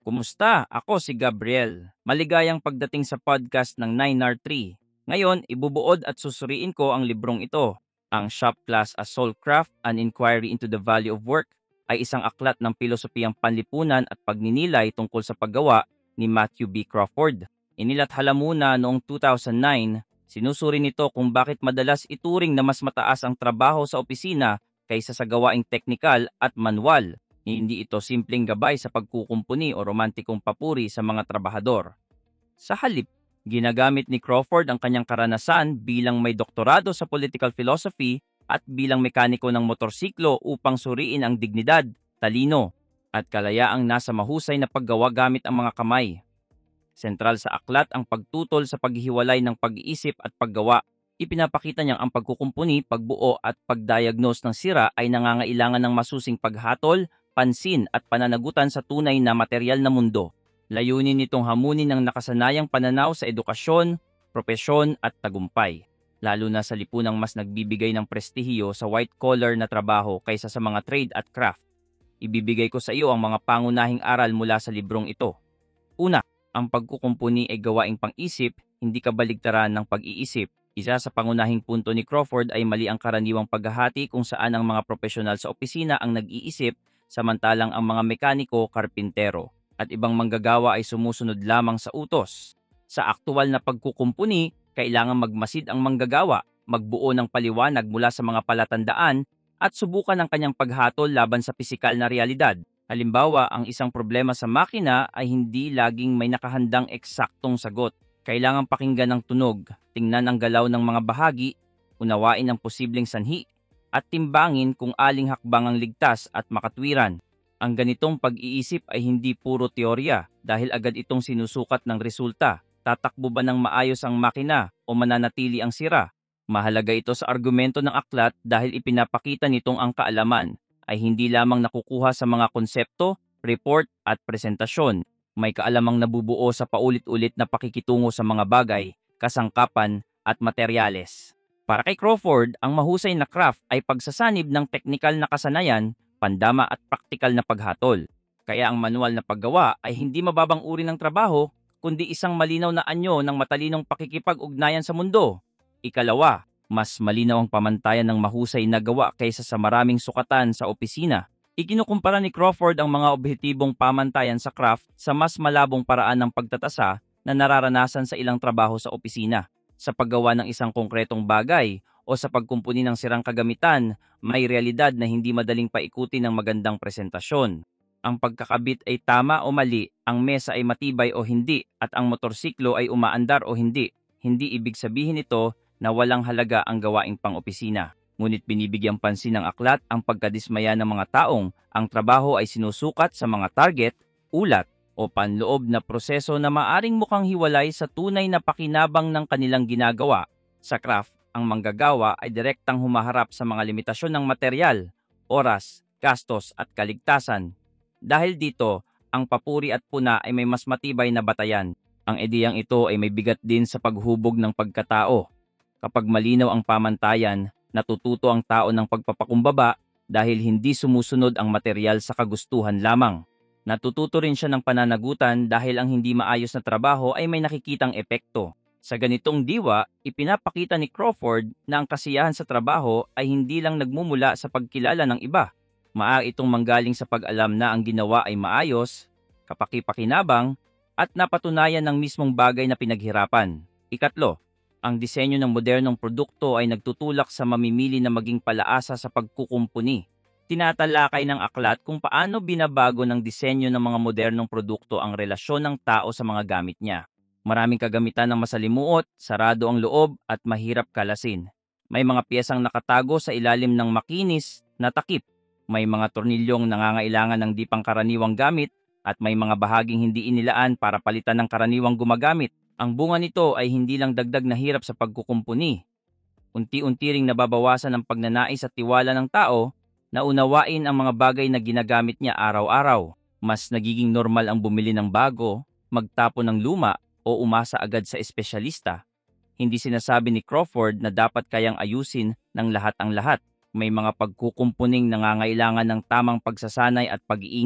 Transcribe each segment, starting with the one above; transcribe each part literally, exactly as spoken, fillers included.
Kumusta? Ako si Gabriel. Maligayang pagdating sa podcast ng nine R three. Ngayon, ibubuod at susuriin ko ang librong ito. Ang Shop Class as Soulcraft, An Inquiry into the Value of Work ay isang aklat ng pilosopiyang panlipunan at pagninilay tungkol sa paggawa ni Matthew B. Crawford. Inilathala muna noong two thousand nine, sinusuri nito kung bakit madalas ituring na mas mataas ang trabaho sa opisina kaysa sa gawaing teknikal at manual. Hindi ito simpleng gabay sa pagkukumpuni o romantikong papuri sa mga trabahador. Sa halip, ginagamit ni Crawford ang kanyang karanasan bilang may doktorado sa political philosophy at bilang mekaniko ng motorsiklo upang suriin ang dignidad, talino, at kalayaang nasa mahusay na paggawa gamit ang mga kamay. Sentral sa aklat ang pagtutol sa paghihiwalay ng pag-iisip at paggawa. Ipinapakita niyang ang pagkukumpuni, pagbuo at pagdiagnose ng sira ay nangangailangan ng masusing paghatol, pansin at pananagutan sa tunay na material na mundo. Layunin nitong hamunin ng nakasanayang pananaw sa edukasyon, propesyon at tagumpay, lalo na sa lipunang mas nagbibigay ng prestihiyo sa white-collar na trabaho kaysa sa mga trade at craft. Ibibigay ko sa iyo ang mga pangunahing aral mula sa librong ito. Una, ang pagkukumpuni ay gawaing pang-isip, hindi kabaligtaran ng pag-iisip. Isa sa pangunahing punto ni Crawford ay mali ang karaniwang paghahati kung saan ang mga profesional sa opisina ang nag-iisip samantalang ang mga mekaniko, karpintero, at ibang manggagawa ay sumusunod lamang sa utos. Sa aktual na pagkukumpuni, kailangan magmasid ang manggagawa, magbuo ng paliwanag mula sa mga palatandaan, at subukan ang kanyang paghatol laban sa pisikal na realidad. Halimbawa, ang isang problema sa makina ay hindi laging may nakahandang eksaktong sagot. Kailangan pakinggan ang tunog, tingnan ang galaw ng mga bahagi, unawain ang posibleng sanhi, at timbangin kung aling hakbang ang ligtas at makatwiran. Ang ganitong pag-iisip ay hindi puro teorya dahil agad itong sinusukat ng resulta. Tatakbo ba ng maayos ang makina o mananatili ang sira? Mahalaga ito sa argumento ng aklat dahil ipinapakita nitong ang kaalaman ay hindi lamang nakukuha sa mga konsepto, report at presentasyon. May kaalamang nabubuo sa paulit-ulit na pakikitungo sa mga bagay, kasangkapan at materyales. Para kay Crawford, ang mahusay na craft ay pagsasanib ng teknikal na kasanayan, pandama at praktikal na paghatol. Kaya ang manual na paggawa ay hindi mababang uri ng trabaho, kundi isang malinaw na anyo ng matalinong pakikipag-ugnayan sa mundo. Ikalawa, mas malinaw ang pamantayan ng mahusay na gawa kaysa sa maraming sukatan sa opisina. Ikinukumpara ni Crawford ang mga objektibong pamantayan sa craft sa mas malabong paraan ng pagtatasa na nararanasan sa ilang trabaho sa opisina. Sa paggawa ng isang konkretong bagay o sa pagkumpuni ng sirang kagamitan, may realidad na hindi madaling paikuti ng magandang presentasyon. Ang pagkakabit ay tama o mali, ang mesa ay matibay o hindi, at ang motorsiklo ay umaandar o hindi. Hindi ibig sabihin ito na walang halaga ang gawaing pang-opisina. Ngunit binibigyang pansin ng aklat ang pagkadismaya ng mga taong ang trabaho ay sinusukat sa mga target, ulat, o panloob na proseso na maaring mukhang hiwalay sa tunay na pakinabang ng kanilang ginagawa. Sa craft, ang manggagawa ay direktang humaharap sa mga limitasyon ng material, oras, gastos at kaligtasan. Dahil dito, ang papuri at puna ay may mas matibay na batayan. Ang ideyang ito ay may bigat din sa paghubog ng pagkatao. Kapag malinaw ang pamantayan, natututo ang tao ng pagpapakumbaba dahil hindi sumusunod ang material sa kagustuhan lamang. Natututo rin siya ng pananagutan dahil ang hindi maayos na trabaho ay may nakikitang epekto. Sa ganitong diwa, ipinapakita ni Crawford na ang kasiyahan sa trabaho ay hindi lang nagmumula sa pagkilala ng iba. Maaari itong manggaling sa pag-alam na ang ginawa ay maayos, kapaki-pakinabang, at napatunayan ng mismong bagay na pinaghirapan. Ikatlo, ang disenyo ng modernong produkto ay nagtutulak sa mamimili na maging palaasa sa pagkukumpuni. Tinatalakay ng aklat kung paano binabago ng disenyo ng mga modernong produkto ang relasyon ng tao sa mga gamit niya. Maraming kagamitan ng masalimuot, sarado ang loob at mahirap kalasin. May mga piyesang nakatago sa ilalim ng makinis na takip. May mga tornilyong nangangailangan ng di pangkaraniwang gamit at may mga bahaging hindi inilaan para palitan ng karaniwang gumagamit. Ang bunga nito ay hindi lang dagdag na hirap sa pagkukumpuni. Unti-unti ring nababawasan ang pagnanais at tiwala ng tao na unawain ang mga bagay na ginagamit niya araw-araw. Mas nagiging normal ang bumili ng bago, magtapon ng luma o umasa agad sa espesyalista. Hindi sinasabi ni Crawford na dapat kayang ayusin ng lahat ang lahat. May mga pagkukumpuning nangangailangan ng tamang pagsasanay at pag-iingat.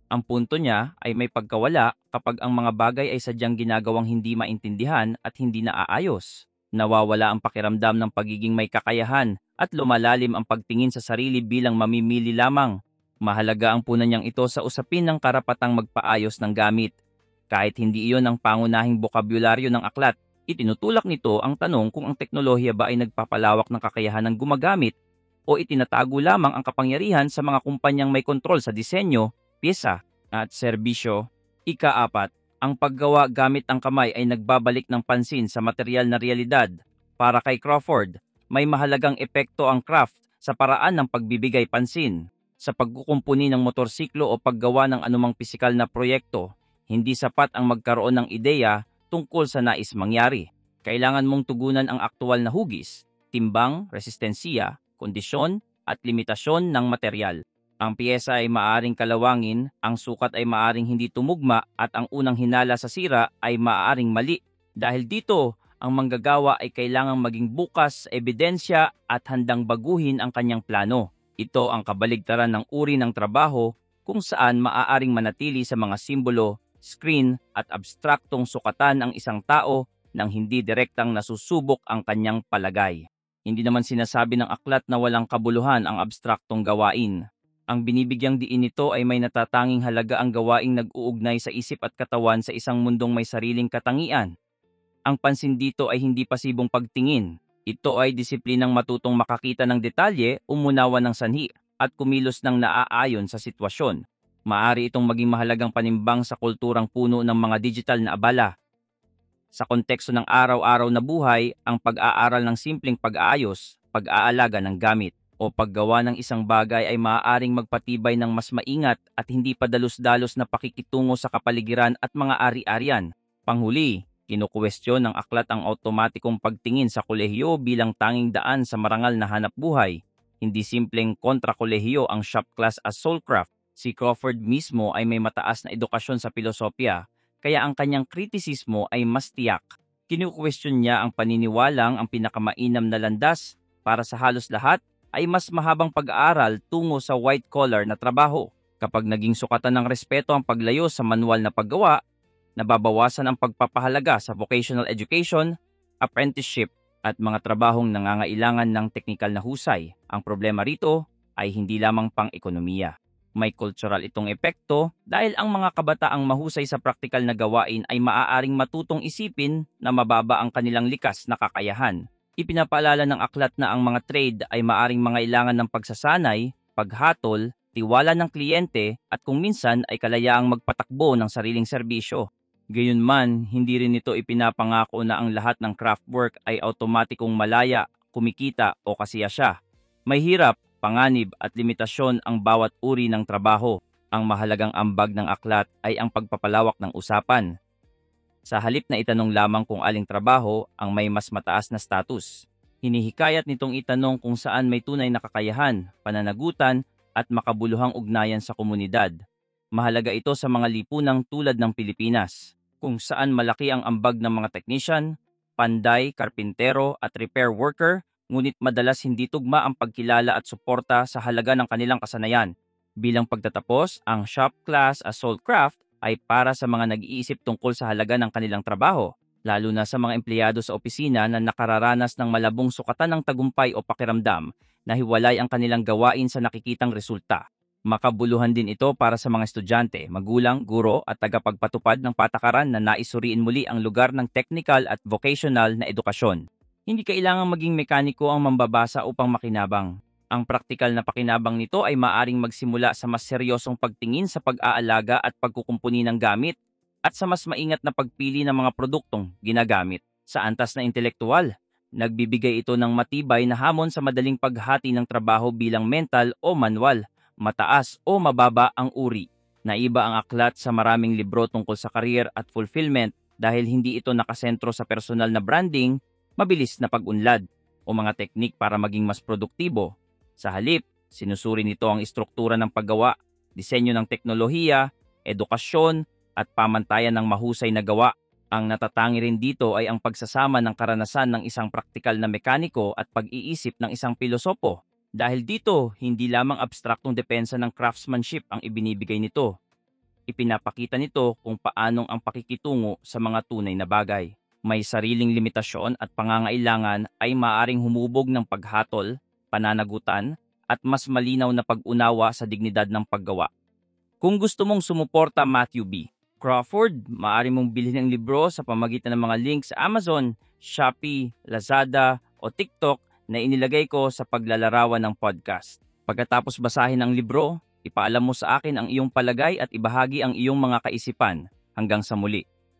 Ang punto niya ay may pagkawala kapag ang mga bagay ay sadyang ginagawang hindi maintindihan at hindi naaayos. Nawawala ang pakiramdam ng pagiging may kakayahan at lumalalim ang pagtingin sa sarili bilang mamimili lamang. Mahalaga ang puna niyang ito sa usapin ng karapatang magpaayos ng gamit. Kahit hindi iyon ang pangunahing bokabularyo ng aklat, itinutulak nito ang tanong kung ang teknolohiya ba ay nagpapalawak ng kakayahan ng gumagamit o itinatago lamang ang kapangyarihan sa mga kumpanyang may kontrol sa disenyo, pyesa, at serbisyo. Ikaapat, ang paggawa gamit ang kamay ay nagbabalik ng pansin sa material na realidad. Para kay Crawford, may mahalagang epekto ang craft sa paraan ng pagbibigay pansin. Sa pagkukumpuni ng motorsiklo o paggawa ng anumang pisikal na proyekto, hindi sapat ang magkaroon ng ideya tungkol sa nais mangyari. Kailangan mong tugunan ang aktual na hugis, timbang, resistensiya, kondisyon, at limitasyon ng material. Ang piyesa ay maaring kalawangin, ang sukat ay maaring hindi tumugma, at ang unang hinala sa sira ay maaring mali. Dahil dito, ang manggagawa ay kailangang maging bukas sa ebidensya at handang baguhin ang kanyang plano. Ito ang kabaligtaran ng uri ng trabaho kung saan maaaring manatili sa mga simbolo, screen at abstraktong sukatan ang isang tao nang hindi direktang nasusubok ang kanyang palagay. Hindi naman sinasabi ng aklat na walang kabuluhan ang abstraktong gawain. Ang binibigyang diin nito ay may natatanging halaga ang gawaing nag-uugnay sa isip at katawan sa isang mundong may sariling katangian. Ang pansin dito ay hindi pasibong pagtingin. Ito ay disiplinang matutong makakita ng detalye, umunawa ng sanhi, at kumilos ng naaayon sa sitwasyon. Maaari itong maging mahalagang panimbang sa kulturang puno ng mga digital na abala. Sa konteksto ng araw-araw na buhay, ang pag-aaral ng simpleng pag-aayos, pag-aalaga ng gamit, o paggawa ng isang bagay ay maaaring magpatibay ng mas maingat at hindi padalos-dalos na pakikitungo sa kapaligiran at mga ari-arian. Panghuli, kinukwestiyon ng aklat ang automatikong pagtingin sa kolehiyo bilang tanging daan sa marangal na hanapbuhay. Hindi simpleng kontra-kolehiyo ang shop class as soulcraft. Si Crawford mismo ay may mataas na edukasyon sa filosofya, kaya ang kanyang kritisismo ay mas tiyak. Kinukwestiyon niya ang paniniwalang ang pinakamainam na landas para sa halos lahat ay mas mahabang pag-aaral tungo sa white-collar na trabaho. Kapag naging sukatan ng respeto ang paglayo sa manual na paggawa, nababawasan ang pagpapahalaga sa vocational education, apprenticeship, at mga trabahong nangangailangan ng teknikal na husay. Ang problema rito ay hindi lamang pang-ekonomiya. May cultural itong epekto dahil ang mga kabataang mahusay sa praktikal na gawain ay maaaring matutong isipin na mababa ang kanilang likas na kakayahan. Ipinapaalala ng aklat na ang mga trade ay maaring mangailangan ng pagsasanay, paghatol, tiwala ng kliyente at kung minsan ay kalayaang magpatakbo ng sariling serbisyo. Gayunman, hindi rin ito ipinapangako na ang lahat ng craft work ay automatikong malaya, kumikita o kasiya siya. May hirap, panganib at limitasyon ang bawat uri ng trabaho. Ang mahalagang ambag ng aklat ay ang pagpapalawak ng usapan. Sa halip na itanong lamang kung aling trabaho ang may mas mataas na status, hinihikayat nitong itanong kung saan may tunay na kakayahan, pananagutan at makabuluhang ugnayan sa komunidad. Mahalaga ito sa mga lipunang tulad ng Pilipinas, kung saan malaki ang ambag ng mga technician, panday, karpintero at repair worker, ngunit madalas hindi tugma ang pagkilala at suporta sa halaga ng kanilang kasanayan. Bilang pagtatapos, ang shop class as soulcraft ay para sa mga nag-iisip tungkol sa halaga ng kanilang trabaho, lalo na sa mga empleyado sa opisina na nakararanas ng malabong sukatan ng tagumpay o pakiramdam na hiwalay ang kanilang gawain sa nakikitang resulta. Makabuluhan din ito para sa mga estudyante, magulang, guro at tagapagpatupad ng patakaran na naisuriin muli ang lugar ng technical at vocational na edukasyon. Hindi kailangang maging mekaniko ang mambabasa upang makinabang. Ang praktikal na pakinabang nito ay maaring magsimula sa mas seryosong pagtingin sa pag-aalaga at pagkukumpuni ng gamit at sa mas maingat na pagpili ng mga produktong ginagamit. Sa antas na intelektual, nagbibigay ito ng matibay na hamon sa madaling paghati ng trabaho bilang mental o manual, mataas o mababa ang uri. Naiba ang aklat sa maraming libro tungkol sa career at fulfillment dahil hindi ito nakasentro sa personal na branding, mabilis na pag-unlad, o mga teknik para maging mas produktibo. Sa halip, sinusuri nito ang istruktura ng paggawa, disenyo ng teknolohiya, edukasyon, at pamantayan ng mahusay na gawa. Ang natatangi rin dito ay ang pagsasama ng karanasan ng isang praktikal na mekaniko at pag-iisip ng isang pilosopo. Dahil dito, hindi lamang abstraktong depensa ng craftsmanship ang ibinibigay nito. Ipinapakita nito kung paanong ang pakikitungo sa mga tunay na bagay. May sariling limitasyon at pangangailangan ay maaring humubog ng paghatol, pananagutan, at mas malinaw na pag-unawa sa dignidad ng paggawa. Kung gusto mong sumuporta Matthew B. Crawford, maaari mong bilhin ang libro sa pamagitan ng mga links sa Amazon, Shopee, Lazada o TikTok na inilagay ko sa paglalarawan ng podcast. Pagkatapos basahin ang libro, ipaalam mo sa akin ang iyong palagay at ibahagi ang iyong mga kaisipan. Hanggang sa muli.